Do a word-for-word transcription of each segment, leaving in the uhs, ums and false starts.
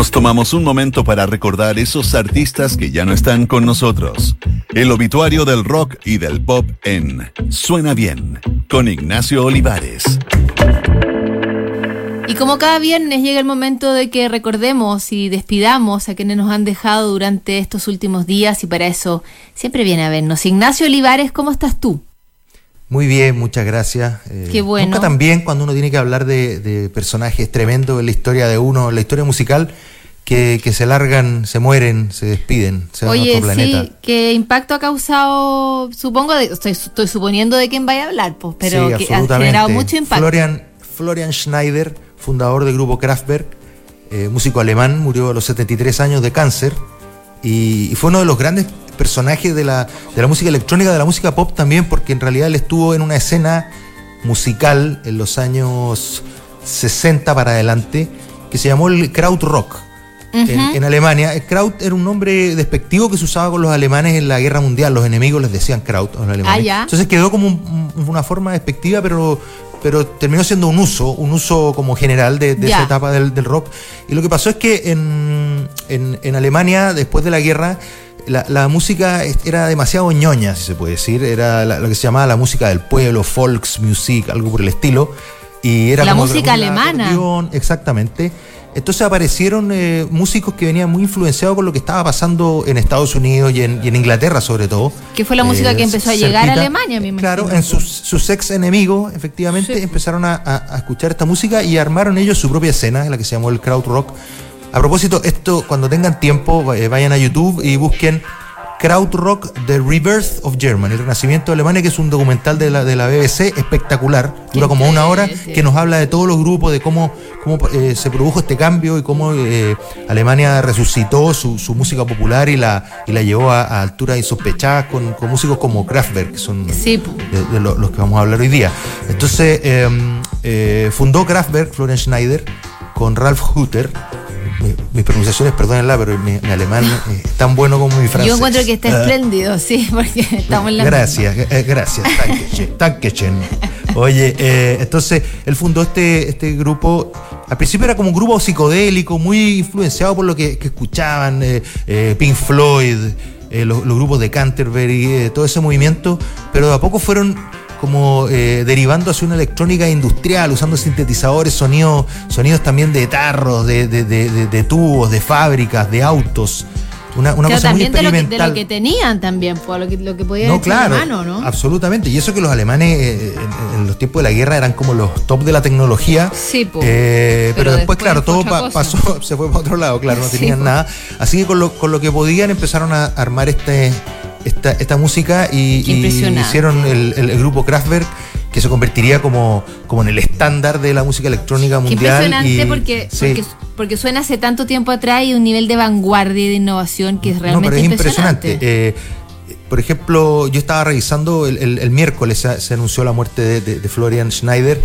Nos tomamos un momento para recordar esos artistas que ya no están con nosotros. El obituario del rock y del pop en Suena Bien, con Ignacio Olivares. Y como cada viernes llega el momento de que recordemos y despidamos a quienes nos han dejado durante estos últimos días, y para eso siempre viene a vernos. Ignacio Olivares, ¿cómo estás tú? Muy bien, muchas gracias. Eh, Qué bueno. Nunca tan bien cuando uno tiene que hablar de, de personajes tremendos en la historia de uno, en la historia musical, que, que se largan, se mueren, se despiden, se van a otro planeta. Sí, ¿qué impacto ha causado? Supongo, de, estoy, estoy suponiendo de quién vaya a hablar, pues, pero sí, que ha generado mucho impacto. Florian, Florian Schneider, fundador del grupo Kraftwerk, eh, músico alemán, murió a los setenta y tres años de cáncer, y, y fue uno de los grandes personajes de la, de la música electrónica, de la música pop también, porque en realidad él estuvo en una escena musical en los años sesenta para adelante, que se llamó el Krautrock. Uh-huh. en, en Alemania. El Kraut era un nombre despectivo que se usaba con los alemanes en la guerra mundial. Los enemigos les decían Kraut a los alemanes. Ah, ya. Entonces quedó como un, una forma despectiva, pero, pero terminó siendo un uso, un uso como general de, de esa etapa del, del rock. Y lo que pasó es que en, en, en Alemania, después de la guerra, La, la música era demasiado ñoña, si se puede decir. Era la, lo que se llamaba la música del pueblo, Volksmusik, algo por el estilo. Y era la como música alemana. Acordeón, exactamente. Entonces aparecieron eh, músicos que venían muy influenciados con lo que estaba pasando en Estados Unidos y en, y en Inglaterra, sobre todo. Que fue la música eh, que empezó a llegar cerquita, a Alemania, me imagino. Claro, en sus, sus ex enemigos, efectivamente, sí. empezaron a, a, a escuchar esta música y armaron ellos su propia escena, la que se llamó el Krautrock. A propósito, esto, cuando tengan tiempo, vayan a YouTube y busquen Krautrock, The Rebirth of Germany, el renacimiento de Alemania, que es un documental de la, de la B B C espectacular, dura como una hora, que nos habla de todos los grupos, de cómo, cómo eh, se produjo este cambio y cómo eh, Alemania resucitó su, su música popular y la, y la llevó a, a alturas insospechadas con, con músicos como Kraftwerk, que son sí. de, de los, los que vamos a hablar hoy día. Entonces, eh, eh, fundó Kraftwerk, Florian Schneider, con Ralf Hütter. Mi, mis pronunciaciones, perdónenla, pero mi, mi alemán es tan bueno como mi francés. Yo encuentro que está uh, espléndido, sí, porque estamos en la Gracias, eh, gracias, Dankeschön. Oye, eh, entonces él fundó este, este grupo. Al principio era como un grupo psicodélico, muy influenciado por lo que, que escuchaban eh, eh, Pink Floyd, eh, los, los grupos de Canterbury, eh, todo ese movimiento, pero de a poco fueron como eh, derivando hacia una electrónica industrial, usando sintetizadores, sonidos, sonidos también de tarros, de, de, de, de, de tubos, de fábricas, de autos. Una, una pero cosa también muy experimental. De lo, que, de lo que tenían también, por lo que, lo que podían no, echar claro, mano, ¿no? Absolutamente. Y eso que los alemanes eh, en, en los tiempos de la guerra eran como los top de la tecnología. Sí, po. Eh, pero, pero después, después claro, todo pa- pasó, se fue para otro lado, claro, no tenían sí, nada. Así que con lo, con lo que podían empezaron a armar este, esta, esta música y, y hicieron el, el, el grupo Kraftwerk, que se convertiría como, como en el estándar de la música electrónica mundial. Qué impresionante y, porque, sí. porque, porque suena hace tanto tiempo atrás y un nivel de vanguardia y de innovación que es realmente no, pero es impresionante. impresionante. Eh, por ejemplo, yo estaba revisando el, el, el miércoles, se, se anunció la muerte de, de, de Florian Schneider,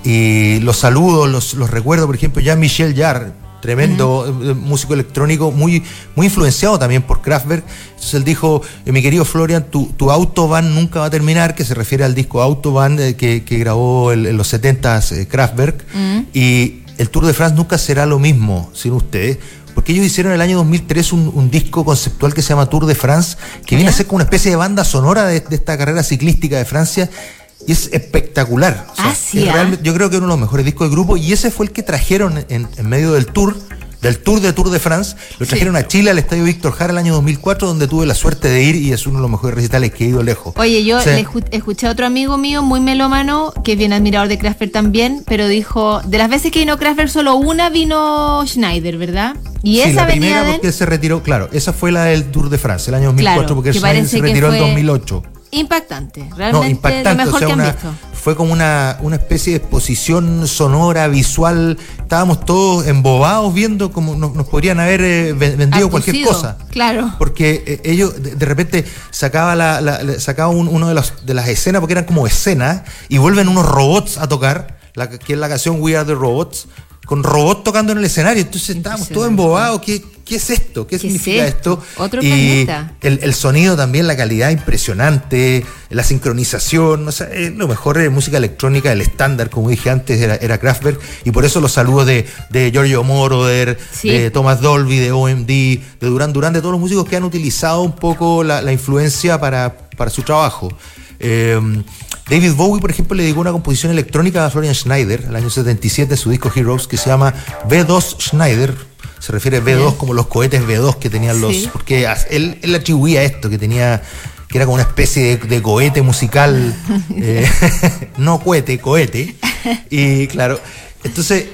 y los saludos, los, los recuerdos, por ejemplo, Jean-Michel Jarre, tremendo uh-huh. músico electrónico, muy, muy influenciado también por Kraftwerk. Entonces él dijo, eh, mi querido Florian, tu, tu Autobahn nunca va a terminar, que se refiere al disco Autobahn eh, que, que grabó el, en los setentas eh, Kraftwerk, uh-huh. y el Tour de France nunca será lo mismo sin ustedes, porque ellos hicieron en el año dos mil tres un, un disco conceptual que se llama Tour de France, que viene a ser como una especie de banda sonora de, de esta carrera ciclística de Francia. Y es espectacular. O sea, ah, sí, es ¿ah? realmente, yo creo que es uno de los mejores discos del grupo. Y ese fue el que trajeron en, en medio del tour, del Tour de Tour de France. Lo trajeron sí. a Chile, al Estadio Víctor Jara, el año dos mil cuatro, donde tuve la suerte de ir y es uno de los mejores recitales que he ido lejos. Oye, yo o sea, le escuché a otro amigo mío, muy melómano, que es bien admirador de Kraftwerk también, pero dijo, de las veces que vino Kraftwerk, solo una vino Schneider, ¿verdad? Y sí, esa la venía primera de porque él se retiró, claro, esa fue la del Tour de France, el año dos mil cuatro, claro, porque que Schneider se retiró en dos mil ocho. Impactante, realmente no, impactante, lo mejor o sea, que han una, visto. Fue como una, una especie de exposición sonora, visual. Estábamos todos embobados viendo como nos, nos podrían haber eh, vendido Acucido, cualquier cosa. Claro. Porque eh, ellos de, de repente sacaba la, la sacaba un, uno de los de las escenas, porque eran como escenas, y vuelven unos robots a tocar, la, que es la canción We Are the Robots, con robots tocando en el escenario. Entonces estábamos todos embobados. ¿Qué, qué es esto? ¿Qué, ¿Qué significa es esto? esto? Otro y planeta. El, el sonido también, la calidad impresionante, la sincronización. O sea, es lo mejor de música electrónica, el estándar, como dije antes, era, era Kraftwerk. Y por eso los saludos de, de Giorgio Moroder, sí. de Thomas Dolby, de O M D, de Duran Duran, de todos los músicos que han utilizado un poco la, la influencia para, para su trabajo. Eh, David Bowie, por ejemplo, le dedicó una composición electrónica a Florian Schneider al año setenta y siete, su disco Heroes, que se llama V dos Schneider. Se refiere a V dos como los cohetes V dos que tenían los... Sí. Porque él, él atribuía esto, que tenía... que era como una especie de, de cohete musical. eh, no cohete, cohete. Y claro... Entonces,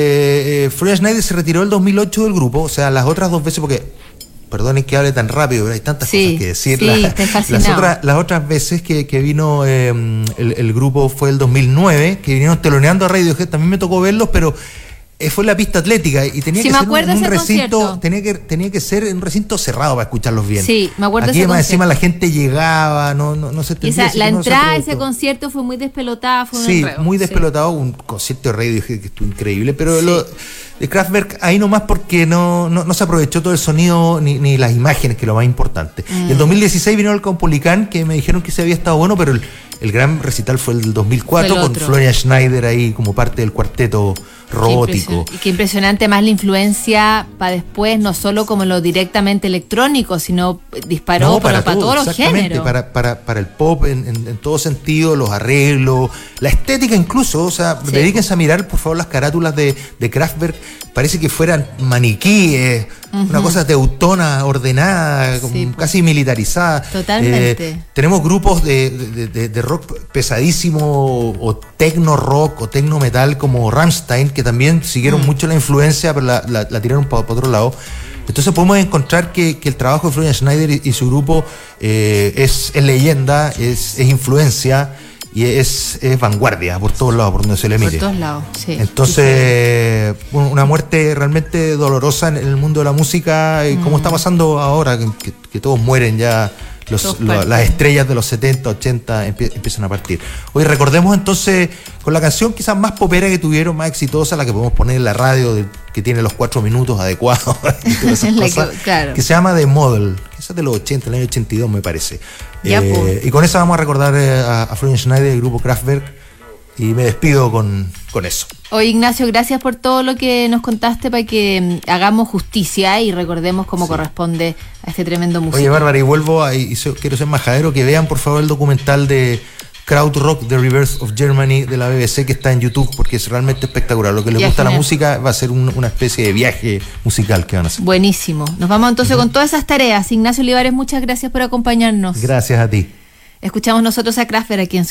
eh, Florian Schneider se retiró el dos mil ocho del grupo, o sea, las otras dos veces, porque... Perdonen que hable tan rápido, pero hay tantas sí, cosas que decir. Sí, la, estoy fascinado. Las, otras, las otras veces que, que vino eh, el, el grupo fue el dos mil nueve, que vinieron teloneando a Radiohead, también me tocó verlos, pero eh, fue en la pista atlética y tenía sí, que me ser un, un recinto, tenía que, tenía que ser en un recinto cerrado para escucharlos bien. Sí, me acuerdo Aquí ese más concierto. encima la gente llegaba, no, no, no se entendía. Esa, la no entrada a ese concierto fue muy despelotada, fue un Sí, enredo. muy despelotado, sí. Un concierto de Radiohead que estuvo increíble, pero sí. lo de Kraftwerk ahí nomás porque no, no, no se aprovechó todo el sonido ni, ni las imágenes, que es lo más importante. Mm. Y en dos mil dieciséis vino el Caupolicán, que me dijeron que se había estado bueno, pero el, el gran recital fue el del dos mil cuatro con Florian Schneider ahí como parte del cuarteto robótico. Qué y qué impresionante más la influencia para después, no solo como lo directamente electrónico, sino disparó no, para, para, todo, para todos los géneros. Para, para, para el pop en, en, en todo sentido, los arreglos, la estética incluso, o sea, sí. Dedíquense a mirar por favor las carátulas de, de Kraftwerk, parece que fueran maniquíes, uh-huh. una cosa teutona, ordenada, sí, casi militarizada. Totalmente. Eh, tenemos grupos de, de, de, de rock pesadísimo o tecno rock o tecno metal como Rammstein, que también siguieron mm. mucho la influencia, pero la, la, la tiraron para otro lado. Entonces podemos encontrar que, que el trabajo de Florian Schneider y, y su grupo eh, es, es leyenda, es, es influencia y es, es vanguardia por todos lados, por donde se le mire. Por todos lados, sí. Entonces, sí, sí. una muerte realmente dolorosa en el mundo de la música, mm. como está pasando ahora, que, que todos mueren ya. Los, lo, las estrellas de los setenta, ochenta empie, empiezan a partir. Hoy recordemos entonces con la canción quizás más popera que tuvieron, más exitosa, la que podemos poner en la radio, de, que tiene los cuatro minutos adecuados y todas esas cosas, que, claro. que se llama The Model, que es de los ochenta, el año ochenta y dos me parece. Ya, eh, pues. Y con esa vamos a recordar a, a Florian Schneider del grupo Kraftwerk y me despido con, con eso. Oye, Ignacio, gracias por todo lo que nos contaste para que hagamos justicia y recordemos cómo sí. corresponde a este tremendo músico. Oye, Bárbara, y vuelvo a, y so, quiero ser majadero, que vean por favor el documental de Krautrock, The Rebirth of Germany de la B B C, que está en YouTube, porque es realmente espectacular. Lo que les gusta la música va a ser un, una especie de viaje musical que van a hacer. Buenísimo. Nos vamos entonces uh-huh. con todas esas tareas. Ignacio Olivares, muchas gracias por acompañarnos. Gracias a ti. Escuchamos nosotros a Kraftwerk aquí en